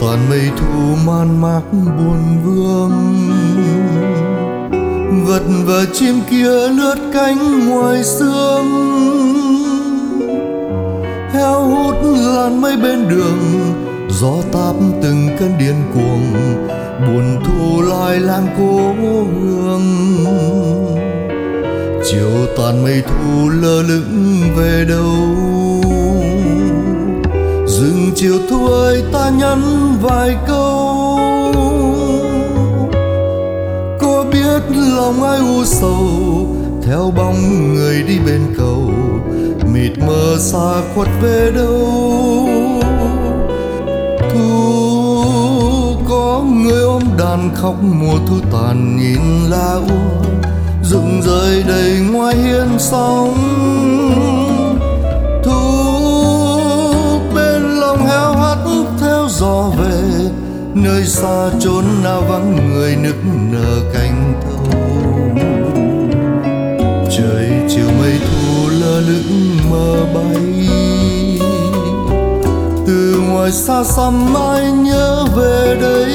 toàn mây thu man mác buồn vương, vật và chim kia lướt cánh ngoài sương, heo hút làn mây bên đường, gió táp từng cơn điên cuồng, buồn thu lai lang cố hương. Chiều tàn mây thu lơ lửng về đâu, rừng chiều thu ơi ta nhắn vài câu. Có biết lòng ai u sầu, theo bóng người đi bên cầu, mịt mờ xa khuất về đâu. Thu có người ôm đàn khóc mùa thu tàn, nhìn lá úa rụng rơi đầy ngoài hiên sóng. Thu bên lòng heo hắt theo gió về, nơi xa chốn nào vắng người nức nở cánh thâu. Trời chiều mây thu lơ lửng mơ bay, từ ngoài xa xăm ai nhớ về đây.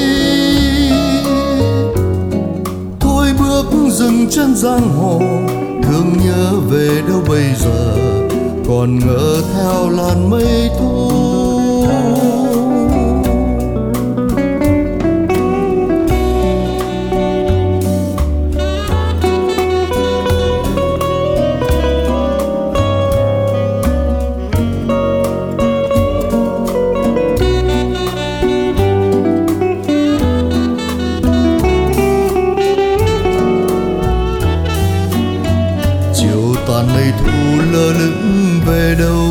Thôi bước dừng chân giang hồ, thương nhớ về đâu bây giờ, còn ngỡ theo làn mây thu. Toàn mây thu lơ lửng về đâu,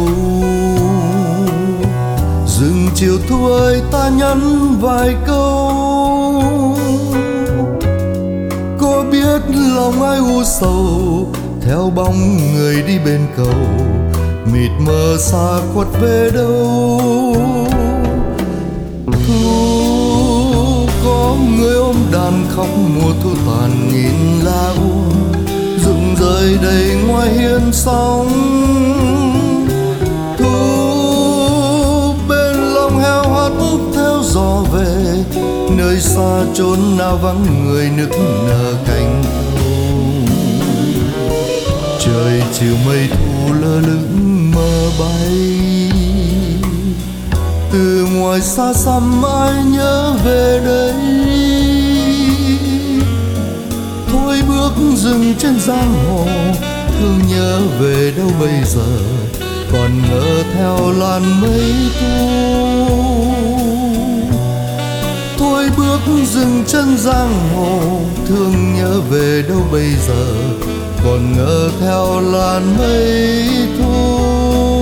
rừng chiều thu ơi ta nhắn vài câu. Có biết lòng ai u sầu, theo bóng người đi bên cầu, mịt mờ xa khuất về đâu. Thu có người ôm đàn khóc mùa thu tàn, nhìn lá úa rụng rơi đầy ngoài hiên sóng. Thu bên lòng heo hắt theo gió về, nơi xa chốn nào vắng người nức nở cánh thâu. Trời chiều mây thu lơ lửng mơ bay, từ ngoài xa xăm ai nhớ về đây. Thôi bước dừng trên giang hồ, thương nhớ về đâu bây giờ, còn ngỡ theo làn mây thu. Thôi bước dừng chân giang hồ, thương nhớ về đâu bây giờ, còn ngỡ theo làn mây thu.